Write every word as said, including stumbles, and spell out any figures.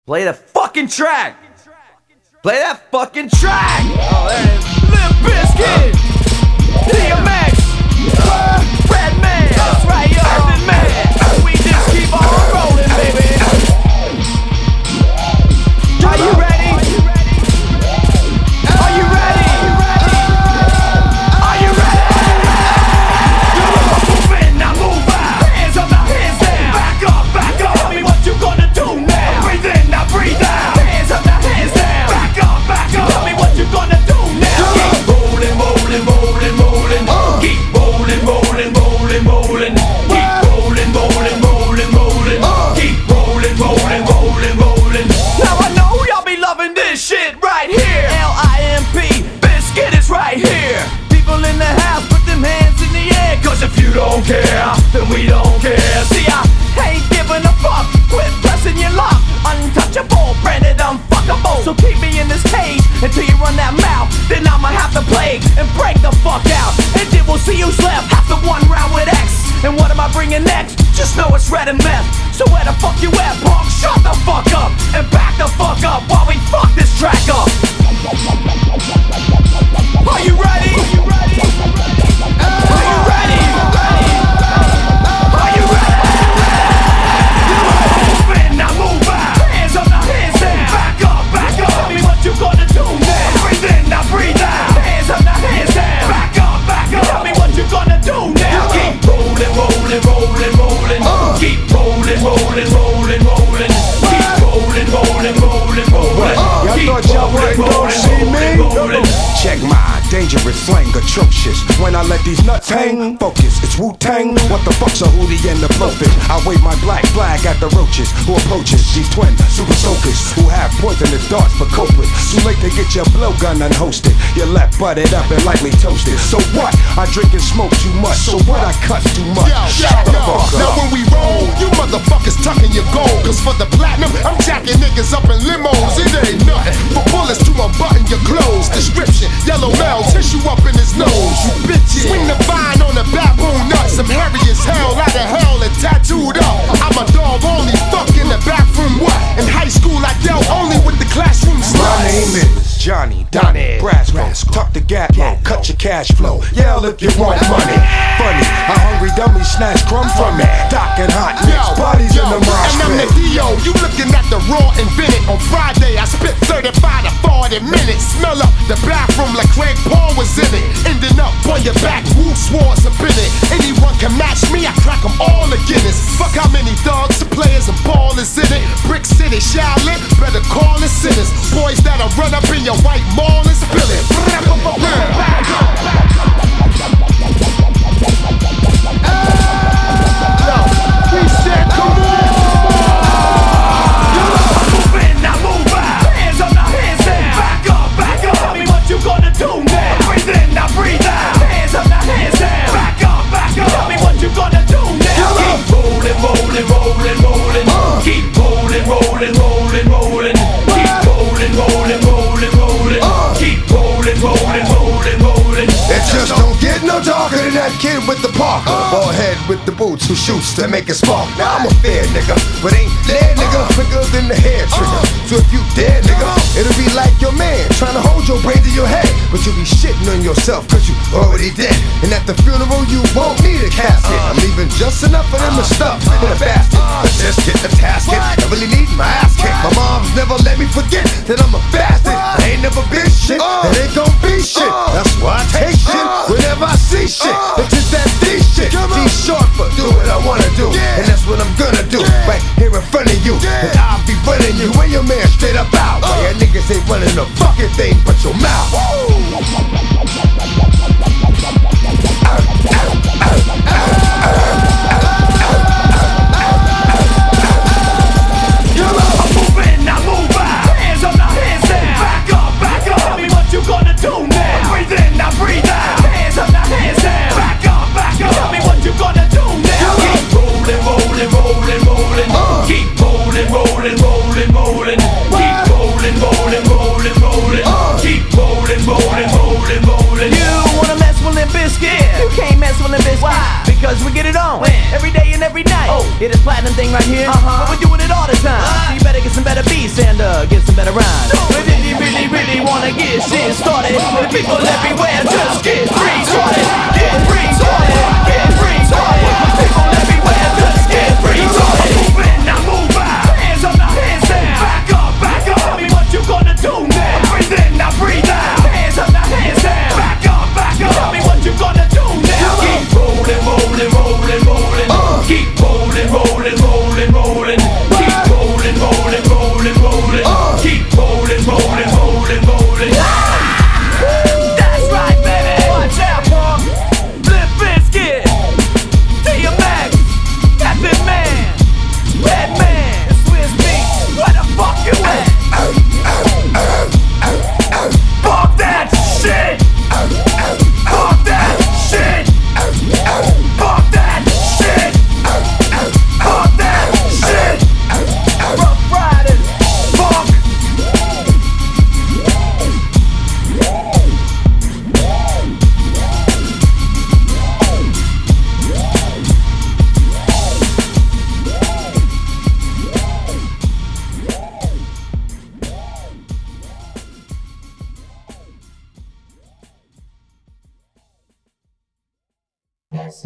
Play the fucking track! Play that fucking track! Oh, there it is. Limp Bizkit! D M X! Uh, Redman! That's right, yo! Earthen Man! We just keep on rolling, baby! Are you ready? Are you ready? Are you ready? Move in, now move out! Hands up, now hands down! Back up, back up! Tell me what you gonna do now! Breathe in, now breathe out! Hands up, now hands down! Back up, back up! Tell me what you gonna do now! Keep rolling, rolling, rolling, rolling! Keep rolling, rolling, rolling, rolling! Keep rolling, rolling, rolling, rolling! Keep rolling, rolling, rolling, rolling! Now I know y'all be loving this shit right here! L I M P, Bizkit is right here! People in the house, put them hands in the air! Cause if you don't care, then we don't care! See, I ain't giving a fuck! Quit pressing your luck! Untouchable, branded unfuckable! So keep me in this cage until you run that mouth. Then I'ma have to play and break the fuck out. And then we'll see who's left after one round with X. And what am I bringing next? Just know it's red and meth. So where the fuck you at, punk? Shut the fuck up and back the fuck up while we fuck this track up. Are you ready? Are you ready? Are you ready? Are you ready? Move in, now move out. Hands up, now hands down. Back up, back up. Tell me what you gonna do now. Breathe in, now breathe out. Hands up, now hands down. Back up, back up. Tell me what you gonna do now. Keep rolling, rolling, rolling, rolling. Keep rolling, rolling, rolling, rolling. Keep rolling, rolling, rolling, rolling. Y'all thought y'all weren't gonna see me? Check my dangerous slang, atrocious. When I let these nuts hang, focus, it's Wu-Tang. What the fuck's a hootie and the blowfish? I wave my black flag at the roaches who approaches these twin super soakers who have poisonous darts for cope with. Too late to get your blowgun unhosted. You're left butted up and lightly toasted. So what? I drink and smoke too much. So what? I cut too much. Yo, Shut the yo, fuck now up. when we roll, you motherfuckers tucking your gold. Cause for the platinum, I'm jacking niggas up in limos. It ain't nothing for bullets to unbutton your clothes. Description, yellow male, tissue up in his nose. You bitches, swing the vine on the baboon nuts. I'm hairy as hell, out of hell and tattooed up. I'm a dog only, fuck in the bathroom. What? In high school, I dealt only with the classroom sluts. My name is Johnny Donnie Brasco. Tuck the gap low, cut your cash flow. Yell if you want money. Funny, a hungry dummy snatch crumb from me. Doc and hot mix, bodies in the mosh and I'm the pit. D O, you looking at the raw invented. On Friday, I spit thirty-five to forty minutes. Smell up the bathroom like Craig Paul was in it. Ending up on your back, Wu swords up in it. Anyone can match me, I crack them all to Guinness. Fuck how many thugs, players, and ballers in it. Brick City, Shaolin, better call the sinners. Boys that'll run up in your white mall and spill it. Yo, we said come on. Move in, now move out. Hands up, now hands down. Back up, back up. Tell me what you gonna do now. Breathe in, now breathe out. Hands up, now hands down. Back up, back up. Tell me what you gonna do now. Keep rolling, rolling, rolling, rolling. Keep rolling, rolling, rolling, rolling. Keep rolling, rolling, rolling, rolling. Keep rolling, rolling, rolling, rolling. It just don't get no darker than that kid with the Parker. Bald head with the boots who shoots to make it spark. Now I'm a fair nigga, but ain't dead nigga quicker than the hair trigger. So if you dead nigga, it'll be like your man trying to hold your brain to your head. But you'll be shitting on yourself cause you already dead. And at the funeral you won't need a casket. I'm leaving just enough of them to stuff in a basket. But just get the tasket, I really need my ass kicked. My mom's never let me forget that I'm a bastard. I ain't never been shit, and ain't gon' be shit. That's why I take shit whenever I see shit. It's just that D shit. D short for do what I wanna do, and that's what I'm gonna do. Right here in front of you, and I'll be running you and your man straight up out. Why your niggas ain't running a fucking thing but your mouth. Move in, now move out. Hands up, now hands down. Back up, back up. Tell me what you gonna do now. Breathe in, now breathe out. Hands up, now hands down. Back up, back up. Tell me what you gonna do now. Keep rolling, rolling, rolling, rolling. Keep rolling, rolling, rolling, rolling. Keep rolling, rolling, rolling, rolling. Keep rolling, rolling, rolling, rolling. You wanna mess with Limp Bizkit? You can't mess with Limp Bizkit. Why? Because Cause we get it on every day and every night. Oh, hear this platinum thing right here? Uh-huh. But we're doing it all the time. So you better get some better beats and uh, get some better rhymes. We really, really, really wanna get shit started. The people everywhere just get free.